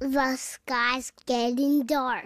The sky's getting dark.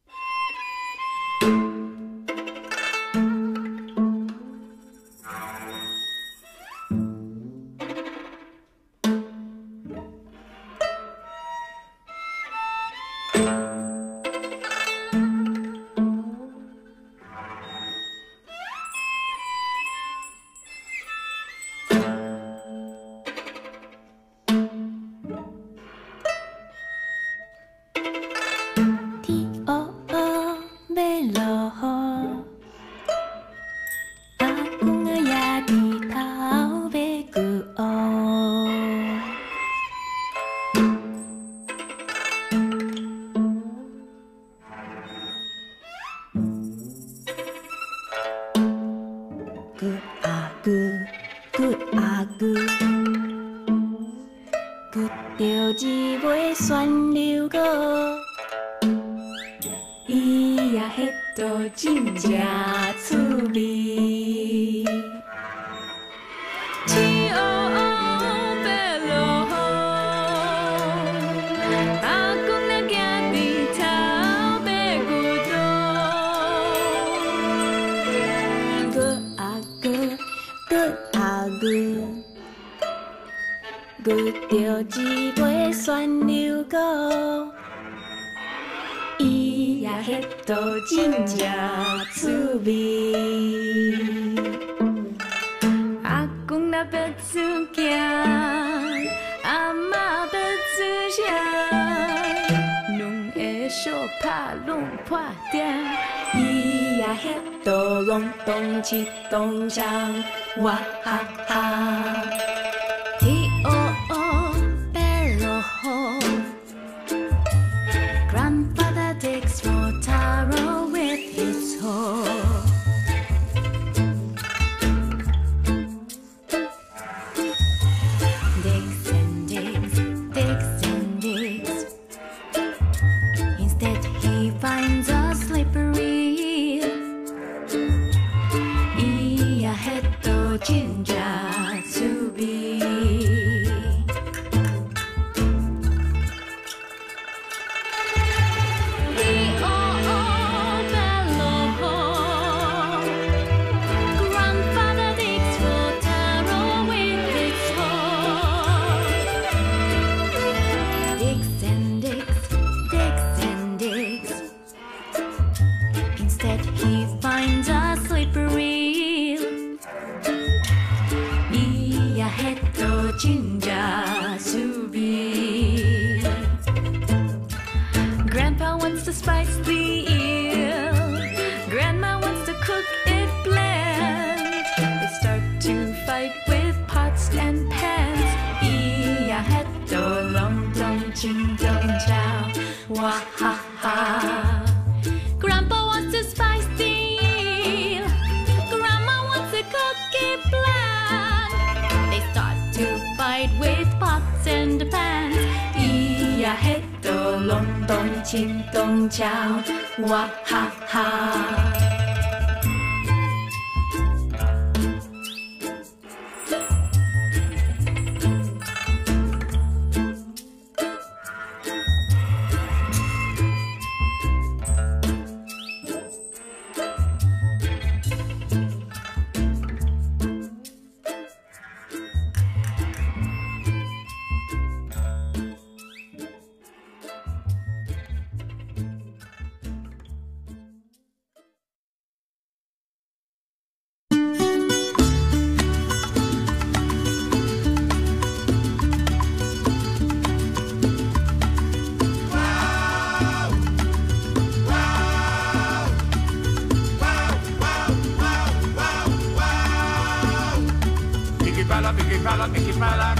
Piqui pala,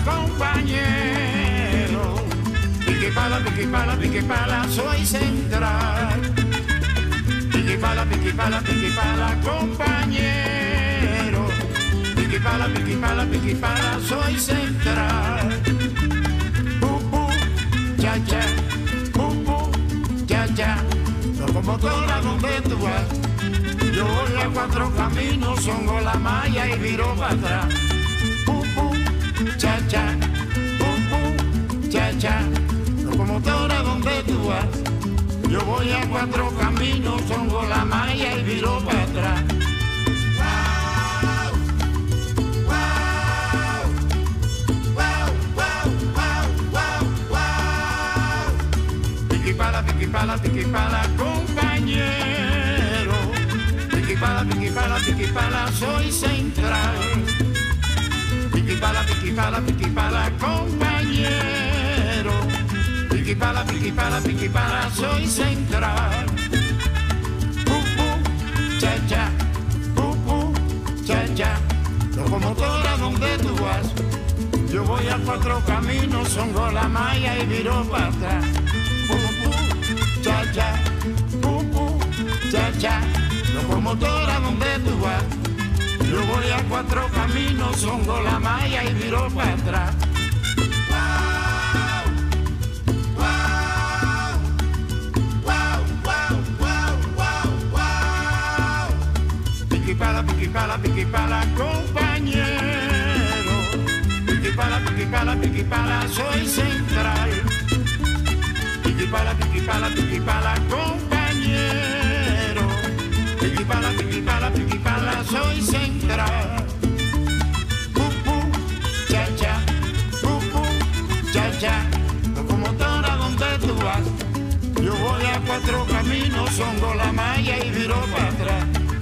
compañero. Piqui pala, soy central. Piqui pala, compañero. Piqui pala, soy central. Cha, cha, locomotora donde tú vas. Yo voy a 4 caminos, songo la malla y viro para atrás. Cha, cha, cha, locomotora donde Yo voy a cuatro caminos, songo la malla y viro para atrás. Piquipala, compañero. Piquipala, soy central. Piquipala, compañero. Piquipala, soy central. Cha, locomotora, ¿dónde tú vas? Yo voy a cuatro caminos, songo la malla y viro para atrás. Cha, locomotora, ¿dónde tú vas? Yo voy a cuatro caminos, songo la malla y viro para atrás. Piquipala, compañero. Piquipala, soy central. Piquipala, compañero. Piquipala, soy central. Cha, locomotora, ¿dónde tú vas? Yo voy a cuatro caminos, songo la malla y viro para atrás.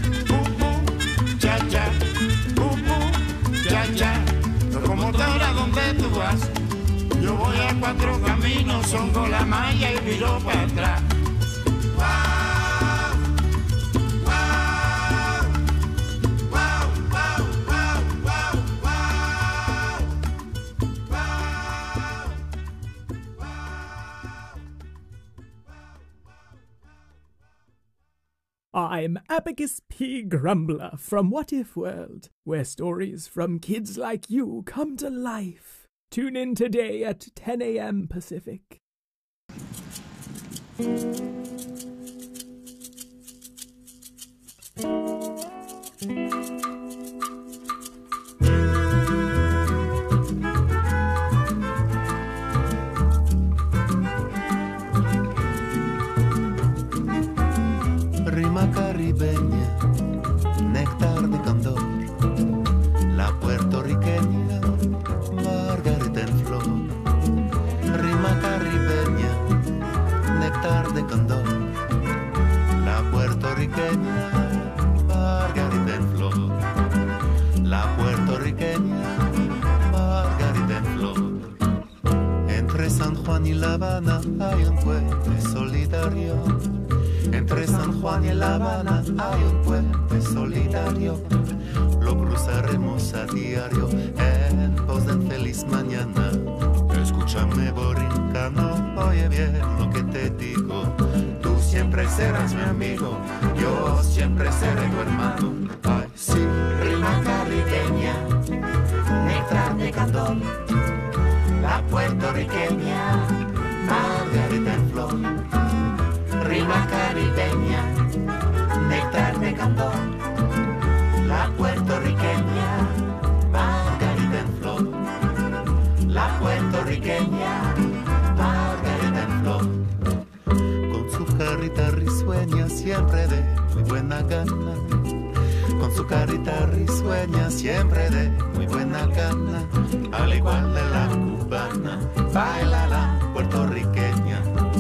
Cha, locomotora, ¿dónde tú vas? Yo voy a cuatro caminos, songo la malla y viro para atrás. I'm Abacus P. Grumbler from What If World, where stories from kids like you come to life. Tune in today at 10 a.m. Pacific. Rima caribeña, néctar de candor, la puertorriqueña, margarita en flor. Rima caribeña, néctar de candor, la puertorriqueña, margarita en flor. La puertorriqueña, margarita en flor. Entre San Juan y La Habana hay un puente solidario. Entre San Juan y La Habana hay un puente solidario. Lo cruzaremos a diario en pos de un feliz mañana. Escúchame, borincano, oye bien lo que te digo. Tú siempre serás mi amigo, yo siempre seré tu hermano. Ay, sí. Rima caribeña, néctar de candor, la puertorriqueña, margarita en flor. Rima caribeña, néctar de candor, la puertorriqueña, margarita en flor. La puertorriqueña, margarita en flor. Con su carita risueña siempre de muy buena gana. Con su carita risueña siempre de muy buena gana. Al igual de la cubana, baila la puertorriqueña.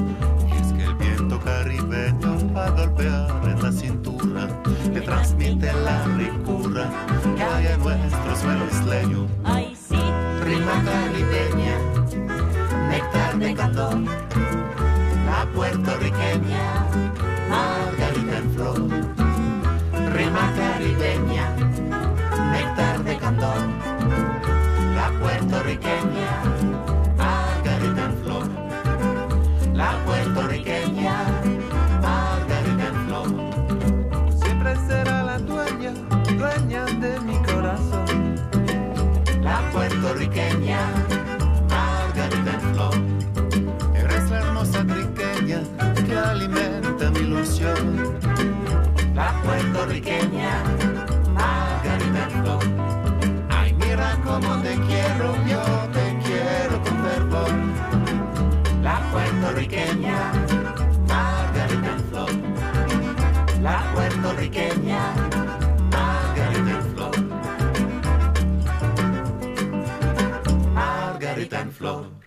Caribeño va a golpear en la cintura, le transmite la ricura que hay en nuestro suelo isleño. Ay, sí. Rima caribeña, néctar de candor, la puertorriqueña, margarita en flor. Rima caribeña, néctar de candor, la puertorriqueña, margarita en flor. La puertorriqueña, margarita en flor. Siempre será la dueña, dueña de mi corazón. La puertorriqueña, margarita en flor. Eres la hermosa triqueña que alimenta mi ilusión. La puertorriqueña, margarita en flor. Ay, mira cómo te quiero, yo te quiero con fervor. La puertorriqueña, margarita. Margarita en flor, la puertorriqueña Margarita en flor, Margarita en flor.